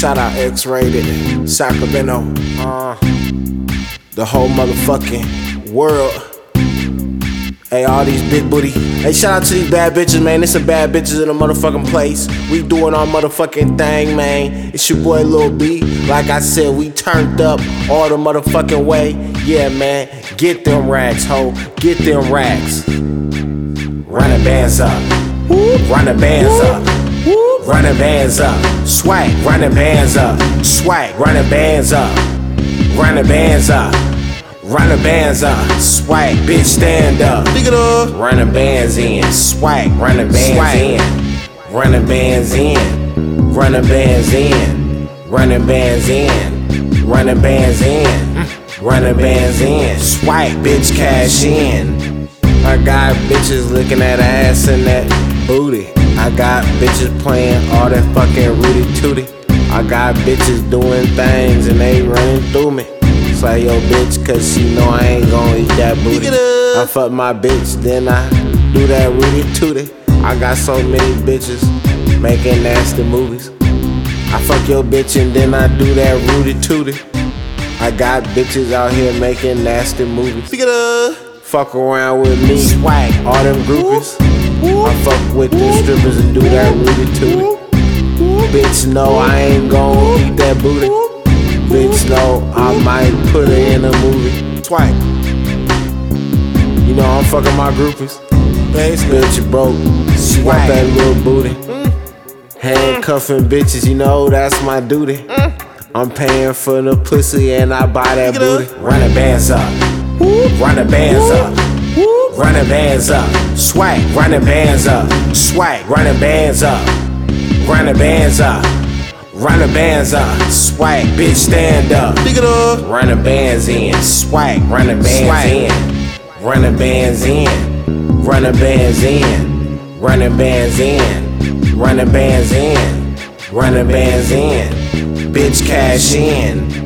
Shout out X-Rated, Sacramento, the whole motherfucking world. Hey, all these big booty. Hey, shout out to these bad bitches, man. There's some bad bitches in the motherfucking place. We doing our motherfucking thing, man. It's your boy Lil B. Like I said, we turned up all the motherfucking way. Yeah, man. Get them racks, ho. Get them racks. Run the bands up. Run the bands up. Run the bands up. Swag. Run the bands up. Swag. Run the bands up. Run the bands up. Run the bands up, swag, bitch stand up. Pick it up. Run the bands in, swag, run the bands in. Run the bands in, run the bands in. Run the bands in, run the bands in. Run the bands in, swag, bitch cash in. I got bitches looking at ass and that booty. I got bitches playing all that fucking Rudy Tooty. I got bitches doing things and they running through me. Like yo bitch, cause she know I ain't gon' eat that booty. I fuck my bitch, then I do that Rudy Tooty. I got so many bitches making nasty movies. I fuck your bitch and then I do that Rudy Tooty. I got bitches out here making nasty movies. Fuck around with me, swag, all them groupies. I fuck with the strippers and do that Rudy Tooty. Bitch, no, I ain't gon' eat that booty. Bitch, no, I might put her in a movie. Swipe. You know I'm fucking my groupies. Bitch broke, she got that little booty. Handcuffing bitches, you know that's my duty. I'm paying for the pussy and I buy that booty. Run the bands up. Run the bands up. Run the bands up. Swag. Run the bands up. Swag. Run the bands up. Run the bands up. Run the bands up, swag, bitch stand up. Run the bands in, swag, run the bands in. Run the bands in, run the bands in. Run the bands in, run the bands in. Run the bands in, bitch cash in.